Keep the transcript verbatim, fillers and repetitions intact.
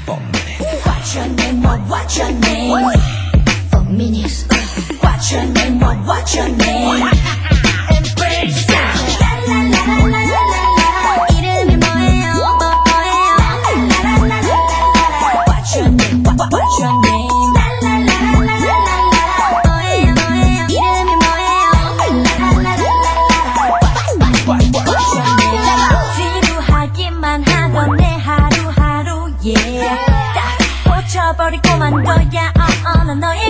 for minutes. What's your name? What? What's your name? For minutes. What's your name? What? What's your name? Embrace. La la la la la la. 이름이 뭐예요? 뭐예요? La la la la la. What's your name? What? What's your name? La la la la la la. 뭐예요? 뭐예요? 이름이 뭐예요? La la la la la. What? What's your name? 지루하기만 하던 내 하루하루에 다 꽂혀버릴 꼬만 거야. 어, 어, 난 너의